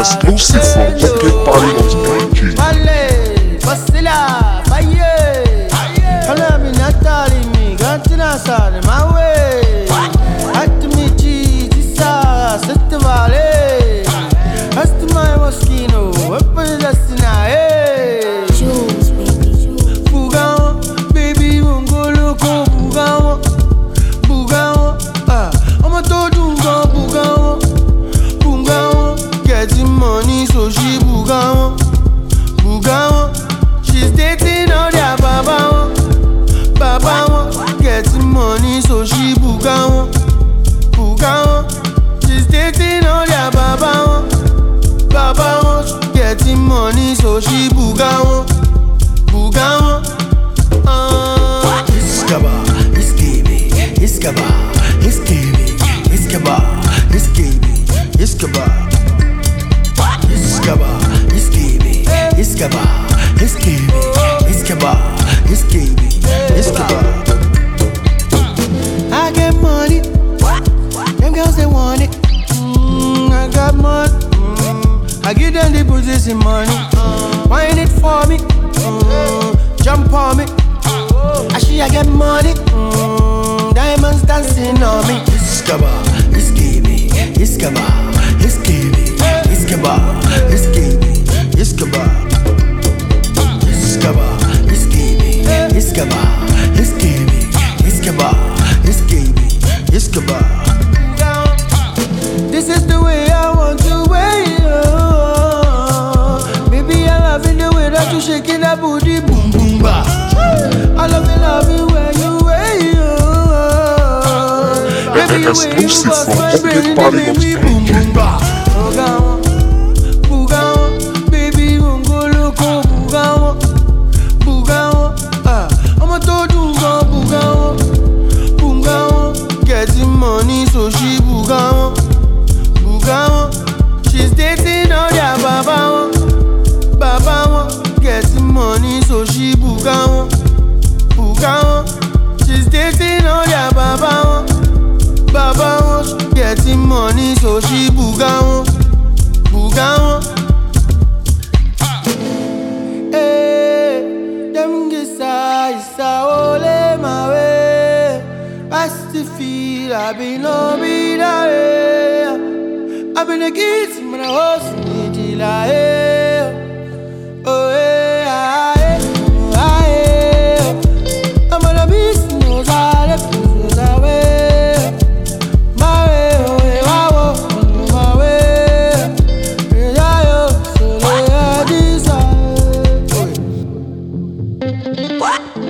Exclusive from PuppetParty.com. Vale, Basila, Baye. Hala mi Natali mi gantina sare my way. Atmichi tisa setvale. Ast my moschino, weapon destina. Jules, baby, Jules. Bugao, baby, wongo loco, bugao, bugao. I'ma do bugao, bugao. Getting money, so she bugao, bugao. She's dating all their baba, baba. Getting money, so she bugao, bugao. She's dating all their baba, baba. Getting money, so she bugao, bugao. Iskaba, iskibi, iskaba, iskibi, iskaba, iskibi, iskaba, iskaba, iskibi, iskaba, iskibi, iskaba, iskibi, iskaba. I get money, them girls they want it. I got money, I give them the position money. Wine it for me, jump on me. I get money, diamonds dancing on me. Iskaba, iskibi, iskaba, iskibi, iskaba, iskibi, iskaba, iskaba, iskibi, iskaba, iskibi, iskaba, iskibi, iskaba. This is the way I want to wait. Baby, I love it the way that you shaking that booty, boom boom ba. I love it when you wait. Baby, the way you Exclusive bust from my brain, it make me boom boom ba. Bugao, bugao, baby, wongo loco, bugao, bugao. I'ma do bugao, bugao. Getting money, so she bugao, bugao. She's dating all their baba, baba. Getting money, so she bugao, bugao. She's dating all their baba, baba. Getting money, so she bugao, bugao. Hey, them isa ole my way. Past the feel, I been no be that way. I been a kid, man, I was need oh yeah, I'm gonna be no side, no way. My way, oh yeah, my way. Yeah, so they are this.